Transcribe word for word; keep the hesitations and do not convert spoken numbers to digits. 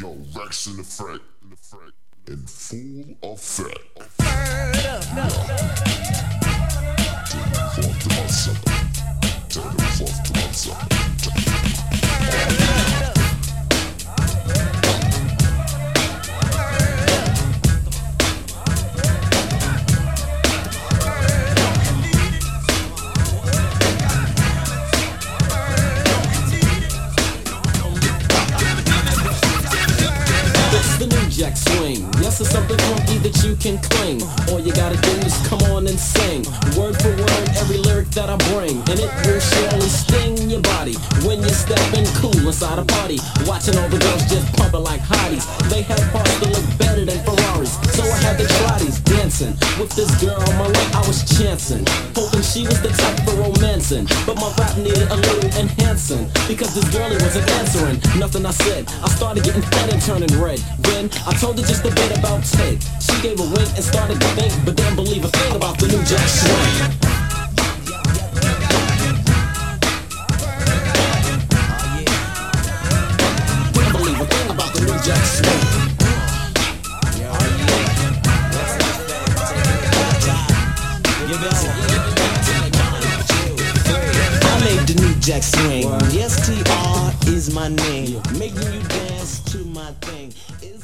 Yo, Rex in effect, in effect, in full effect. Turn off to my sucker. Turn off to my sucker. Jack swing, yes, it's something funky that you can cling. All you gotta do is come on and sing, word for word, every lyric that I bring, and it will surely sting your body when you're stepping cool inside a party, watching all the girls just pumping like hotties. They have parts that look better than Ferraris, so I had to try these dancing with this girl on my way. I was chancing, hoping she was the type for romancing, but my rap needed a little enhancing because this girlie wasn't answering nothing I said. I started getting fed and turning red. Then I told her just a bit about Ted. She gave a wink and started to think, but didn't believe a thing about the new Jack Swing. Didn't believe a thing about the new Jack Swing. I made the new Jack Swing. Yes, T R is my name. Making you dance to my thing.